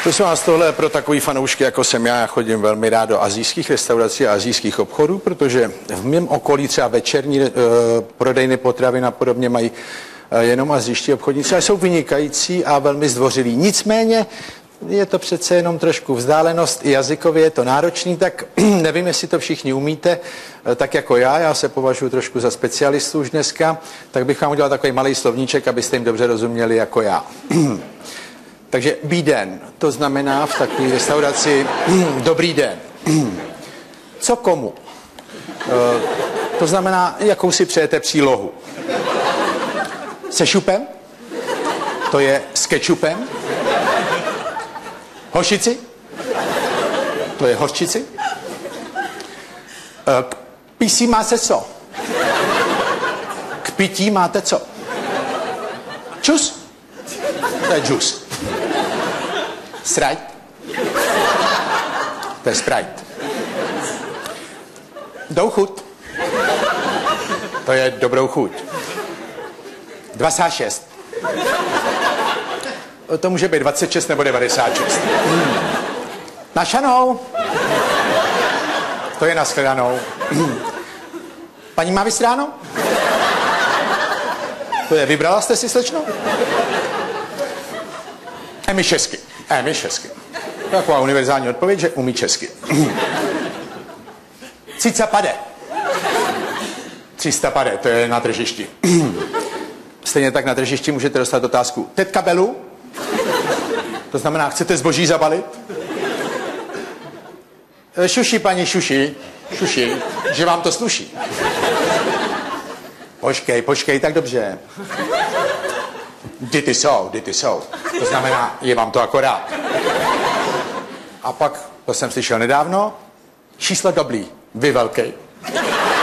Prosím vás, tohle je pro takový fanoušky, jako jsem já. Já chodím velmi rád do asijských restaurací a asijských obchodů, protože v mém okolí třeba večerní prodejny potravin a podobně mají jenom asijští obchodníci a jsou vynikající a velmi zdvořilí. Nicméně je to přece jenom trošku vzdálenost, i jazykově je to náročný, tak nevím, jestli to všichni umíte, tak jako já se považuji trošku za specialistu už dneska, tak bych vám udělal takový malý slovníček, abyste jim dobře rozuměli jako já. Takže bíden, to znamená v takové restauraci dobrý den. Co komu? To znamená, jakou si přejete přílohu. Se šupem? To je s kečupem? Hořčici? To je hořčici? K písí máte co? K pití máte co? Čus? To je džus. Sprite? To je Sprite. Douchut? To je dobrou chuť. 26. To může být 26 nebo 96. Našanou? To je nashledanou. Paní má vystráno? To je vybrala jste si, slečno? Umí česky. Umí česky. Taková univerzální odpověď, že umí česky. Cica pade. 300 pade, to je na tržišti. Stejně tak na tržišti můžete dostat otázku. Tetka Belu? To znamená, chcete zboží zabalit? Šuši, paní šuši. Šuši, že vám to sluší. Počkej, tak dobře. Dity jsou. To znamená, je vám to akorát. A pak, to jsem slyšel nedávno, číslo dobrý, vy velký.